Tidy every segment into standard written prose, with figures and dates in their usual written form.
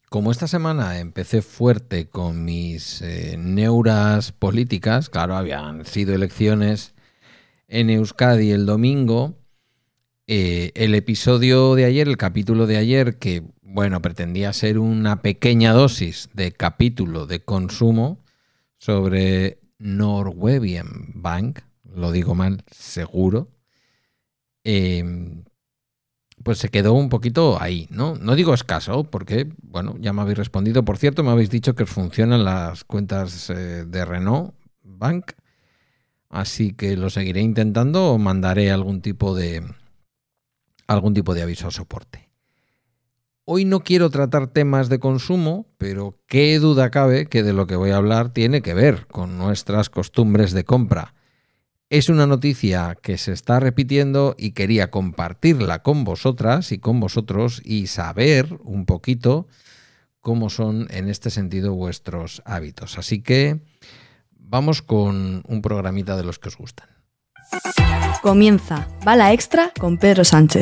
Como esta semana empecé fuerte con mis neuras políticas, claro, habían sido elecciones en Euskadi el domingo, el episodio de ayer, el capítulo de ayer, que bueno, pretendía ser una pequeña dosis de capítulo de consumo sobre Norwegian Bank, lo digo mal, seguro, pues se quedó un poquito ahí, ¿no? No digo escaso, porque, bueno, ya me habéis respondido. Por cierto, me habéis dicho que os funcionan las cuentas de Renault Bank, así que lo seguiré intentando o mandaré algún tipo de aviso a soporte. Hoy no quiero tratar temas de consumo, pero qué duda cabe que de lo que voy a hablar tiene que ver con nuestras costumbres de compra. Es una noticia que se está repitiendo y quería compartirla con vosotras y con vosotros y saber un poquito cómo son en este sentido vuestros hábitos. Así que vamos con un programita de los que os gustan. Comienza Bala Extra con Pedro Sánchez.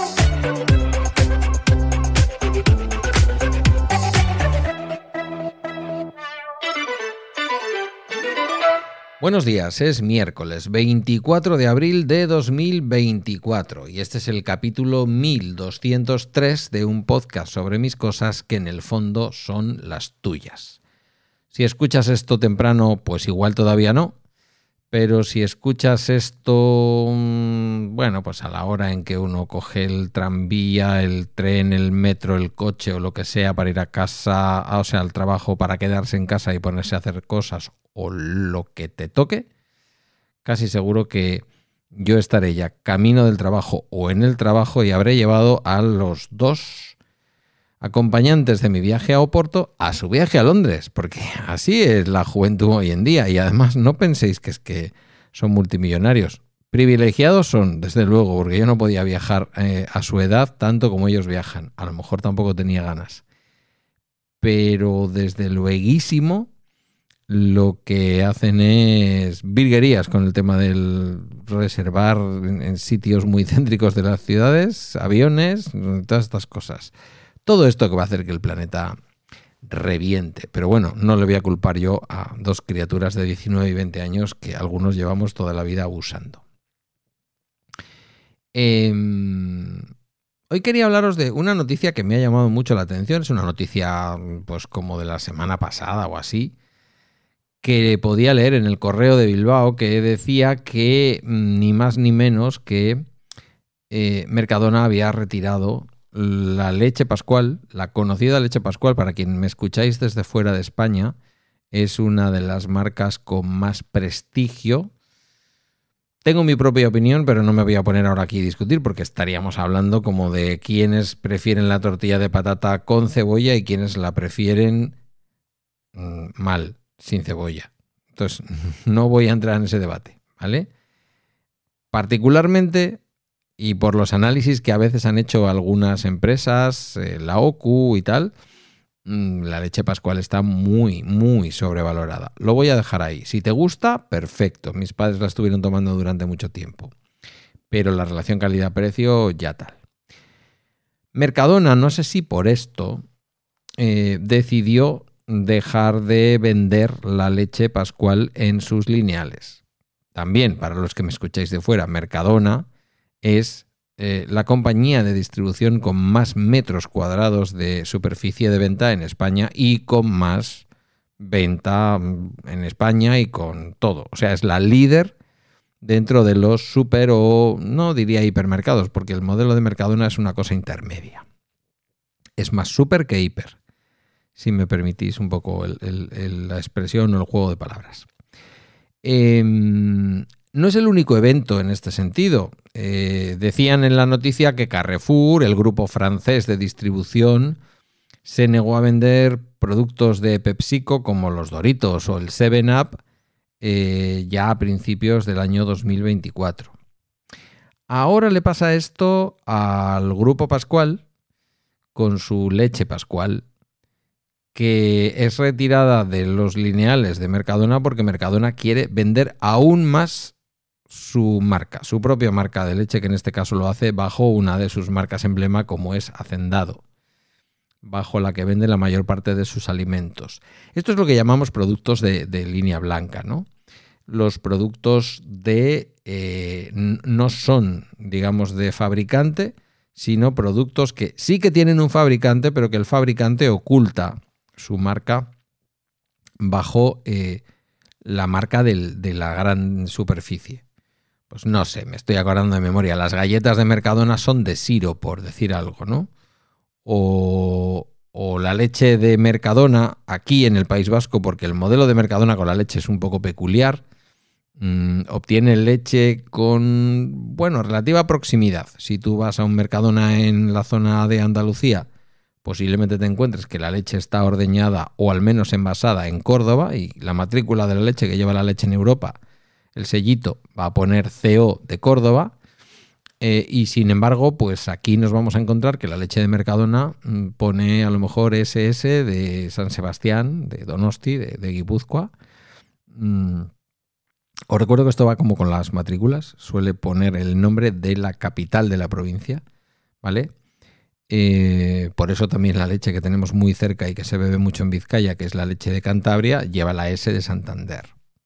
Buenos días, es miércoles 24 de abril de 2024 y este es el capítulo 1203 de un podcast sobre mis cosas que en el fondo son las tuyas. Si escuchas esto temprano, pues igual todavía no, pero si escuchas esto, bueno, pues a la hora en que uno coge el tranvía, el tren, el metro, el coche o lo que sea para ir a casa, o sea, al trabajo, para quedarse en casa y ponerse a hacer cosas o lo que te toque, casi seguro que yo estaré ya camino del trabajo o en el trabajo y habré llevado a los dos acompañantes de mi viaje a Oporto a su viaje a Londres, porque así es la juventud hoy en día y además no penséis que es que son multimillonarios. Privilegiados son, desde luego, porque yo no podía viajar a su edad tanto como ellos viajan. A lo mejor tampoco tenía ganas. Pero desde lueguísimo lo que hacen es virguerías con el tema del reservar en sitios muy céntricos de las ciudades, aviones, todas estas cosas. Todo esto que va a hacer que el planeta reviente. Pero bueno, no le voy a culpar yo a dos criaturas de 19 y 20 años que algunos llevamos toda la vida abusando. Hoy quería hablaros de una noticia que me ha llamado mucho la atención. Es una noticia pues como de la semana pasada o así, que podía leer en el Correo de Bilbao, que decía que ni más ni menos que Mercadona había retirado la leche Pascual, la conocida leche Pascual. Para quien me escucháis desde fuera de España, es una de las marcas con más prestigio. Tengo mi propia opinión, pero no me voy a poner ahora aquí a discutir porque estaríamos hablando como de quienes prefieren la tortilla de patata con cebolla y quienes la prefieren mal, sin cebolla. Entonces, no voy a entrar en ese debate, ¿vale? Particularmente, y por los análisis que a veces han hecho algunas empresas, la OCU y tal, la leche Pascual está muy, muy sobrevalorada. Lo voy a dejar ahí. Si te gusta, perfecto. Mis padres la estuvieron tomando durante mucho tiempo. Pero la relación calidad-precio ya tal. Mercadona, no sé si por esto, decidió dejar de vender la leche Pascual en sus lineales. También, para los que me escucháis de fuera, Mercadona es la compañía de distribución con más metros cuadrados de superficie de venta en España y con más venta en España y con todo. O sea, es la líder dentro de los super o no diría hipermercados, porque el modelo de Mercadona es una cosa intermedia. Es más super que hiper, si me permitís un poco la expresión o el juego de palabras. No es el único evento en este sentido. Decían en la noticia que Carrefour, el grupo francés de distribución, se negó a vender productos de PepsiCo como los Doritos o el 7-Up ya a principios del año 2024. Ahora le pasa esto al grupo Pascual con su leche Pascual, que es retirada de los lineales de Mercadona porque Mercadona quiere vender aún más su marca, su propia marca de leche, que en este caso lo hace bajo una de sus marcas emblema como es Hacendado. bajo la que vende la mayor parte de sus alimentos. Esto es lo que llamamos productos de línea blanca, ¿no? Los productos no son, digamos, de fabricante, sino productos que sí que tienen un fabricante, pero que el fabricante oculta su marca bajo la marca de la gran superficie. Pues no sé, me estoy acordando de memoria. Las galletas de Mercadona son de Siro, por decir algo, ¿no? O la leche de Mercadona aquí en el País Vasco, porque el modelo de Mercadona con la leche es un poco peculiar, obtiene leche con, relativa proximidad. Si tú vas a un Mercadona en la zona de Andalucía, posiblemente te encuentres que la leche está ordeñada o al menos envasada en Córdoba y la matrícula de la leche que lleva la leche en Europa, el sellito va a poner CO de Córdoba. Y sin embargo, pues aquí nos vamos a encontrar que la leche de Mercadona pone a lo mejor SS de San Sebastián, de Donosti, de Guipúzcoa. Os recuerdo que esto va como con las matrículas, suele poner el nombre de la capital de la provincia, ¿vale? Por eso también la leche que tenemos muy cerca y que se bebe mucho en Vizcaya, que es la leche de Cantabria, lleva la S de Santander.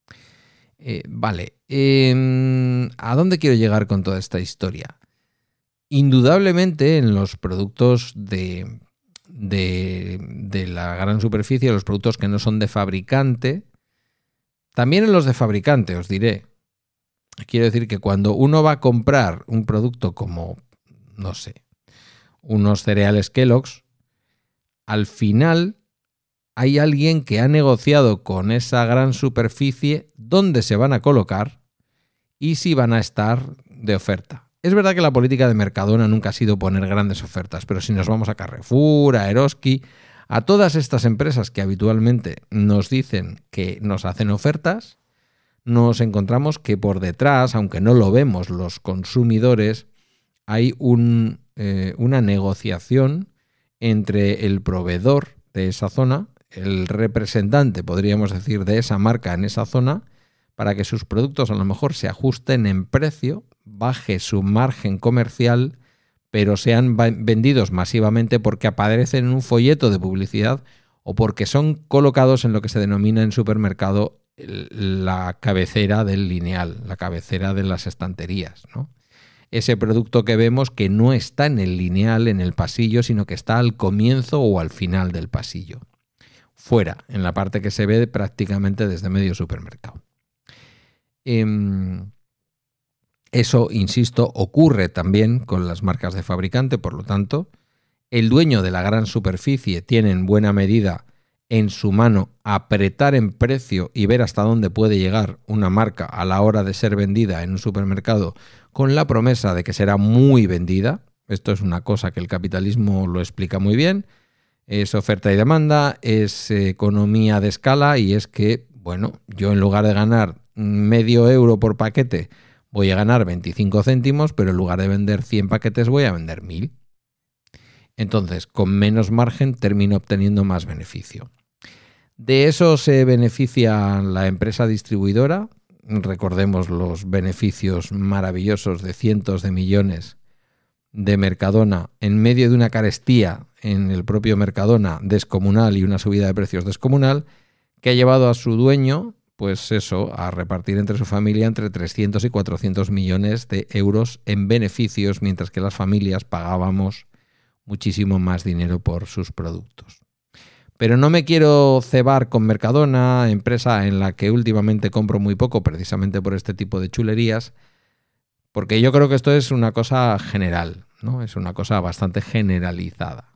¿A dónde quiero llegar con toda esta historia? Indudablemente en los productos de la gran superficie, los productos que no son de fabricante, también en los de fabricante, os diré. Quiero decir que cuando uno va a comprar un producto como, no sé, unos cereales Kellogg's, al final hay alguien que ha negociado con esa gran superficie dónde se van a colocar y si van a estar de oferta. Es verdad que la política de Mercadona nunca ha sido poner grandes ofertas, pero si nos vamos a Carrefour, a Eroski, a todas estas empresas que habitualmente nos dicen que nos hacen ofertas, nos encontramos que por detrás, aunque no lo vemos los consumidores, hay una negociación entre el proveedor de esa zona, el representante, podríamos decir, de esa marca en esa zona, para que sus productos a lo mejor se ajusten en precio, baje su margen comercial, pero sean vendidos masivamente porque aparecen en un folleto de publicidad o porque son colocados en lo que se denomina en supermercado la cabecera del lineal, la cabecera de las estanterías, ¿no? Ese producto que vemos que no está en el lineal, en el pasillo, sino que está al comienzo o al final del pasillo. Fuera, en la parte que se ve prácticamente desde medio supermercado. Eso, insisto, ocurre también con las marcas de fabricante, por lo tanto, el dueño de la gran superficie tiene en buena medida en su mano apretar en precio y ver hasta dónde puede llegar una marca a la hora de ser vendida en un supermercado con la promesa de que será muy vendida. Esto es una cosa que el capitalismo lo explica muy bien. Es oferta y demanda, es economía de escala y es que, yo en lugar de ganar medio euro por paquete voy a ganar 25 céntimos, pero en lugar de vender 100 paquetes voy a vender 1000. Entonces, con menos margen termino obteniendo más beneficio. De eso se beneficia la empresa distribuidora. Recordemos los beneficios maravillosos de cientos de millones de Mercadona en medio de una carestía en el propio Mercadona descomunal y una subida de precios descomunal que ha llevado a su dueño, pues eso, a repartir entre su familia entre 300 y 400 millones de euros en beneficios, mientras que las familias pagábamos muchísimo más dinero por sus productos. Pero no me quiero cebar con Mercadona, empresa en la que últimamente compro muy poco precisamente por este tipo de chulerías, porque yo creo que esto es una cosa general, ¿no? Es una cosa bastante generalizada.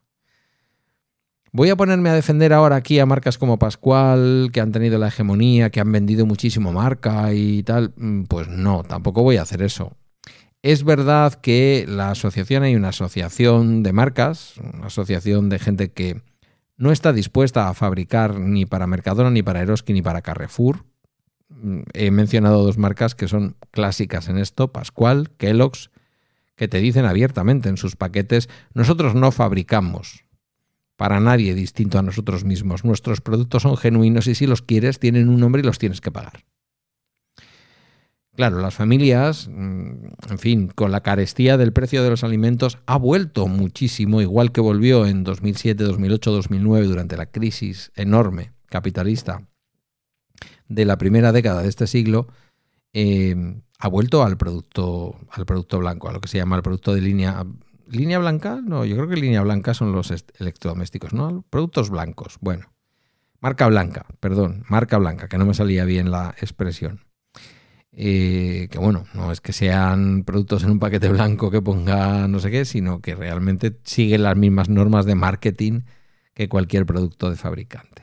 Voy a ponerme a defender ahora aquí a marcas como Pascual, que han tenido la hegemonía, que han vendido muchísimo marca y tal. Pues no, tampoco voy a hacer eso. Es verdad que hay una asociación de marcas, una asociación de gente que no está dispuesta a fabricar ni para Mercadona, ni para Eroski, ni para Carrefour. He mencionado dos marcas que son clásicas en esto, Pascual, Kellogg's, que te dicen abiertamente en sus paquetes: nosotros no fabricamos para nadie distinto a nosotros mismos. Nuestros productos son genuinos y si los quieres tienen un nombre y los tienes que pagar. Claro, las familias, en fin, con la carestía del precio de los alimentos, ha vuelto muchísimo, igual que volvió en 2007, 2008, 2009, durante la crisis enorme capitalista de la primera década de este siglo, ha vuelto al producto blanco, a lo que se llama el producto de línea blanca. No, yo creo que línea blanca son los electrodomésticos, ¿no? Productos blancos. Bueno, marca blanca, que no me salía bien la expresión. Que bueno, no es que sean productos en un paquete blanco que ponga no sé qué, sino que realmente siguen las mismas normas de marketing que cualquier producto de fabricante.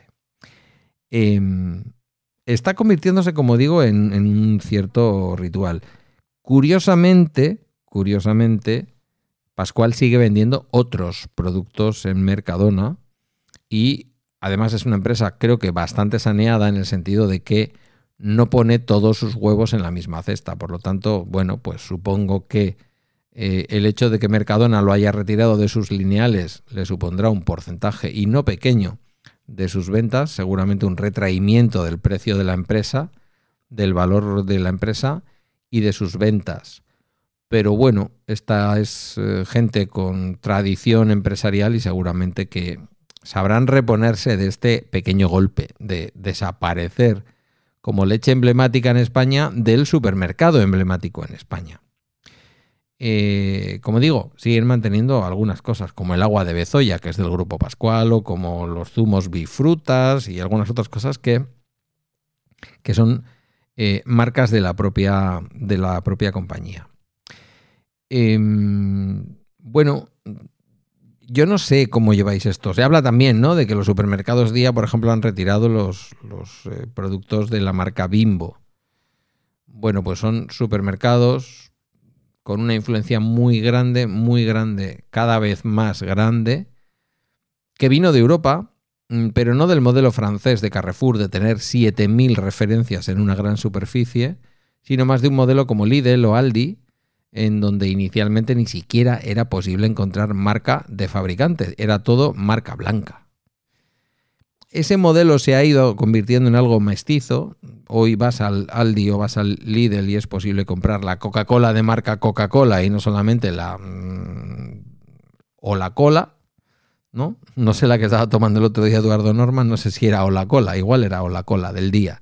Está convirtiéndose, como digo, en un cierto ritual. Curiosamente, Pascual sigue vendiendo otros productos en Mercadona y además es una empresa, creo que bastante saneada, en el sentido de que no pone todos sus huevos en la misma cesta. Por lo tanto, bueno, pues supongo que el hecho de que Mercadona lo haya retirado de sus lineales le supondrá un porcentaje, y no pequeño, de sus ventas, seguramente un retraimiento del precio de la empresa, del valor de la empresa y de sus ventas. Pero bueno, esta es gente con tradición empresarial y seguramente que sabrán reponerse de este pequeño golpe de desaparecer como leche emblemática en España del supermercado emblemático en España. Como digo, siguen manteniendo algunas cosas, como el agua de Bezoya, que es del Grupo Pascual, o como los zumos Bifrutas y algunas otras cosas que son marcas de la propia compañía. Bueno, yo no sé cómo lleváis esto. Se habla también, ¿no?, de que los supermercados Día, por ejemplo, han retirado los productos de la marca Bimbo. Bueno, pues son supermercados con una influencia muy grande, cada vez más grande, que vino de Europa, pero no del modelo francés de Carrefour, de tener 7.000 referencias en una gran superficie, sino más de un modelo como Lidl o Aldi, en donde inicialmente ni siquiera era posible encontrar marca de fabricante, era todo marca blanca. Ese modelo se ha ido convirtiendo en algo mestizo. Hoy vas al Aldi o vas al Lidl y es posible comprar la Coca-Cola de marca Coca-Cola y no solamente la Ola-Cola, ¿no? No sé la que estaba tomando el otro día Eduardo Norman, no sé si era Ola-Cola, igual era Ola-Cola del día.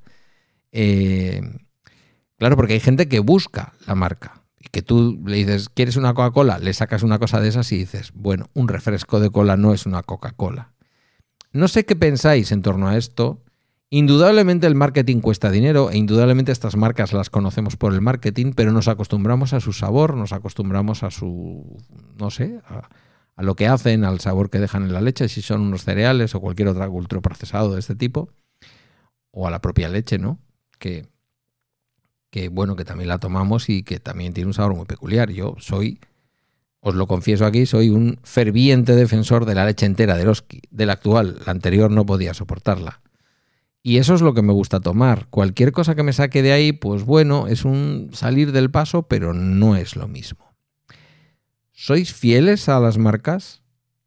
Claro, porque hay gente que busca la marca. Y que tú le dices, ¿quieres una Coca-Cola? Le sacas una cosa de esas y dices, bueno, un refresco de cola no es una Coca-Cola. No sé qué pensáis en torno a esto. Indudablemente el marketing cuesta dinero e indudablemente estas marcas las conocemos por el marketing, pero nos acostumbramos a su sabor, nos acostumbramos a su, no sé, a lo que hacen, al sabor que dejan en la leche, si son unos cereales o cualquier otro ultraprocesado de este tipo, o a la propia leche, ¿no? Que bueno, que también la tomamos y que también tiene un sabor muy peculiar. Yo os lo confieso aquí, soy un ferviente defensor de la leche entera de Eroski, de la actual. La anterior no podía soportarla. Y eso es lo que me gusta tomar. Cualquier cosa que me saque de ahí, pues bueno, es un salir del paso, pero no es lo mismo. ¿Sois fieles a las marcas?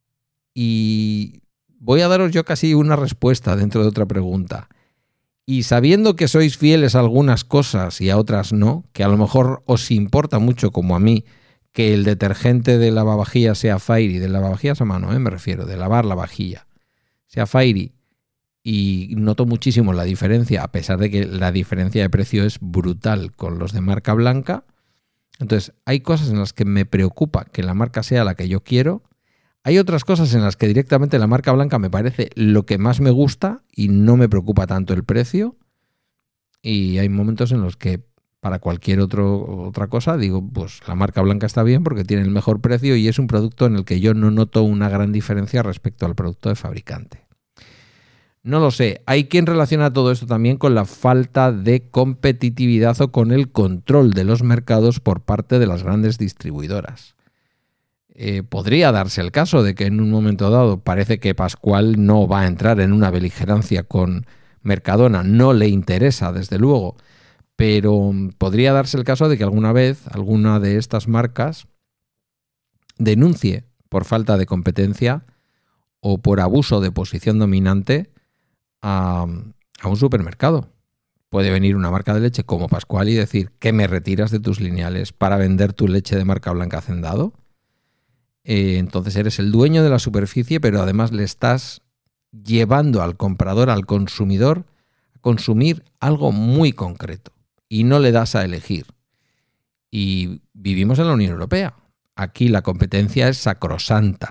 Y voy a daros yo casi una respuesta dentro de otra pregunta. Y sabiendo que sois fieles a algunas cosas y a otras no, que a lo mejor os importa mucho, como a mí, que el detergente de lavavajillas sea Fairy, de lavavajillas a mano, me refiero, de lavar la vajilla, sea Fairy, y noto muchísimo la diferencia, a pesar de que la diferencia de precio es brutal con los de marca blanca. Entonces, hay cosas en las que me preocupa que la marca sea la que yo quiero. Hay otras cosas en las que directamente la marca blanca me parece lo que más me gusta y no me preocupa tanto el precio. Y hay momentos en los que para cualquier otra cosa digo, pues la marca blanca está bien porque tiene el mejor precio y es un producto en el que yo no noto una gran diferencia respecto al producto de fabricante. No lo sé. Hay quien relaciona todo esto también con la falta de competitividad o con el control de los mercados por parte de las grandes distribuidoras. Podría darse el caso de que en un momento dado parece que Pascual no va a entrar en una beligerancia con Mercadona, no le interesa desde luego, pero podría darse el caso de que alguna vez alguna de estas marcas denuncie por falta de competencia o por abuso de posición dominante a un supermercado, Puede venir una marca de leche como Pascual y decir que me retiras de tus lineales para vender tu leche de marca blanca Hacendado. Entonces eres el dueño de la superficie, pero además le estás llevando al comprador, al consumidor, a consumir algo muy concreto y no le das a elegir. Y vivimos en la Unión Europea. Aquí la competencia es sacrosanta.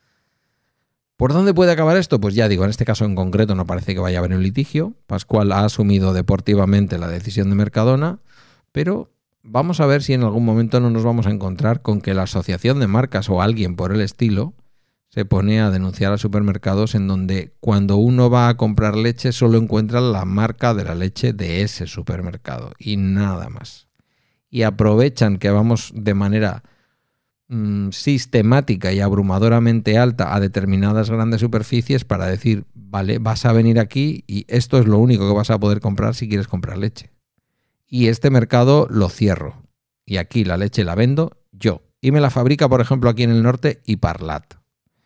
¿Por dónde puede acabar esto? Pues ya digo, en este caso en concreto no parece que vaya a haber un litigio. Pascual ha asumido deportivamente la decisión de Mercadona, pero vamos a ver si en algún momento no nos vamos a encontrar con que la asociación de marcas o alguien por el estilo se pone a denunciar a supermercados en donde cuando uno va a comprar leche solo encuentra la marca de la leche de ese supermercado y nada más. Y aprovechan que vamos de manera sistemática y abrumadoramente alta a determinadas grandes superficies para decir, vale, vas a venir aquí y esto es lo único que vas a poder comprar si quieres comprar leche. Y este mercado lo cierro. Y aquí la leche la vendo yo. Y me la fabrica, por ejemplo, aquí en el norte, Iparlat.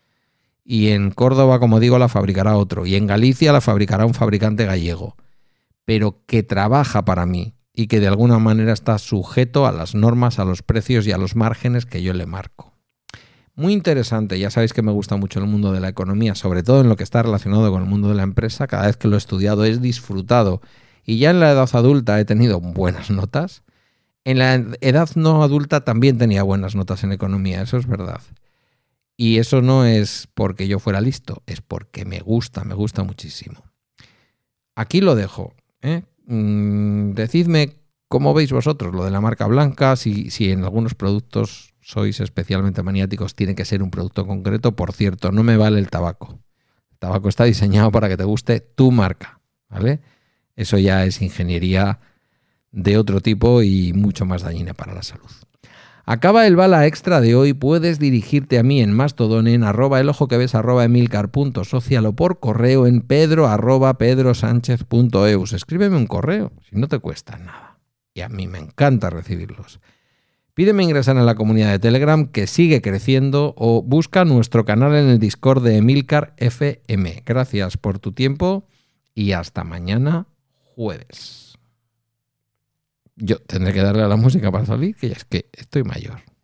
Y en Córdoba, como digo, la fabricará otro. Y en Galicia la fabricará un fabricante gallego. Pero que trabaja para mí y que de alguna manera está sujeto a las normas, a los precios y a los márgenes que yo le marco. Muy interesante, ya sabéis que me gusta mucho el mundo de la economía, sobre todo en lo que está relacionado con el mundo de la empresa. Cada vez que lo he estudiado he disfrutado y ya en la edad adulta he tenido buenas notas. En la edad no adulta también tenía buenas notas en economía, eso es verdad. Y eso no es porque yo fuera listo, es porque me gusta muchísimo. Aquí lo dejo, decidme cómo veis vosotros lo de la marca blanca, si en algunos productos sois especialmente maniáticos, tiene que ser un producto concreto. Por cierto, no me vale el tabaco. El tabaco está diseñado para que te guste tu marca, ¿vale? Eso ya es ingeniería de otro tipo y mucho más dañina para la salud. Acaba el Bala Extra de hoy. Puedes dirigirte a mí en Mastodon en @elojoqueves @emilcar.social o por correo en pedro@pedrosánchez.eus. Escríbeme un correo, si no te cuesta nada. Y a mí me encanta recibirlos. Pídeme ingresar en la comunidad de Telegram, que sigue creciendo, o busca nuestro canal en el Discord de Emilcar FM. Gracias por tu tiempo y hasta mañana jueves. Yo tendré que darle a la música para salir, que ya es que estoy mayor.